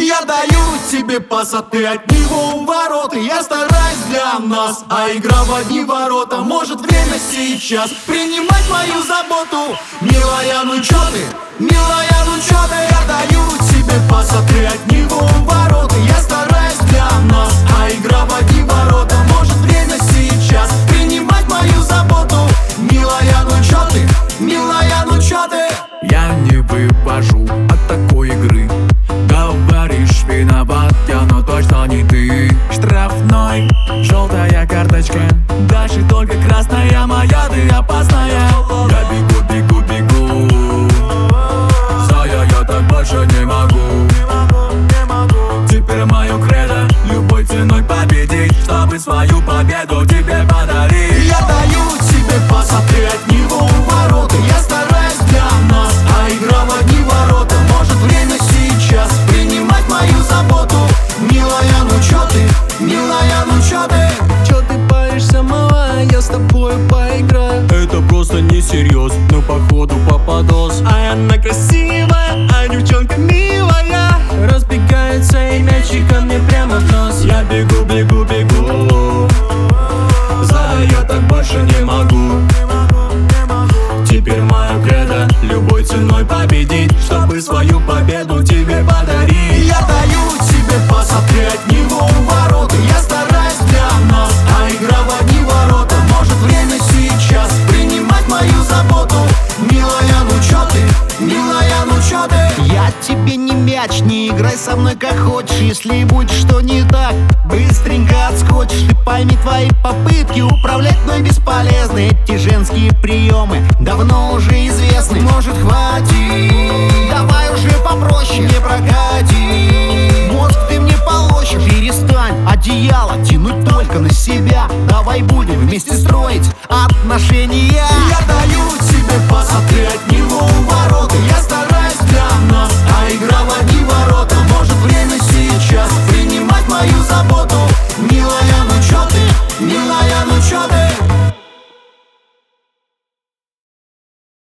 Я даю тебе пас, а ты от него у ворот. И я стараюсь для нас, а игра в одни ворота. Может время сейчас принимать мою заботу. Милая, ну чё ты? Милая, ну чё ты? Я даю тебе пас, а ты от него у ворот. И я стараюсь для нас, а игра в одни ворота. Может время сейчас принимать мою заботу. Милая, ну чё ты? Милая, ну чё ты? Я не выпажу от такой игры. Говоришь, виноват я, но точно не ты. Штрафной, желтая карточка. Дальше только красная, моя ты опасная. Я бегу, бегу, бегу. Зая, я так больше не могу. Теперь мое кредо любой ценой победить, чтобы свою победу тебе подарить. Я даю тебе пас, а ты от него у ворот. И я стараюсь для нас, а игра в одни ворота. Может время сейчас принимать мою заботу. Милая, ну чё ты? Милая, ну чё ты? Чё ты паришься, малая, я с тобою поиграю. Это просто несерьез, но походу попадос. А она красивая, а девчонка милая. Разбегается и мячик ко мне прямо в нос. Я бегу, бегу, бегу. Зая, я так больше не могу. Теперь моя кредо любой ценой победить, чтобы свою победу тебе подарить. Я даю тебе пас, а ты от него у ворот. И я стараюсь для нас, а игра в одни ворота. Может время сейчас принимать мою заботу. Милая, ну чё ты? Милая, ну чё ты? Я тебе не мяч, не играй со мной как хочешь. Если будет что не так, быстренько отскочишь. Ты пойми, твои попытки управлять мной бесполезны. Эти женские приемы давно уже известны. Может хватит, давай уже попроще. Не прокати, мозг ты мне полощешь. Перестань одеяло тянуть только на себя. Давай будем вместе строить отношения. Я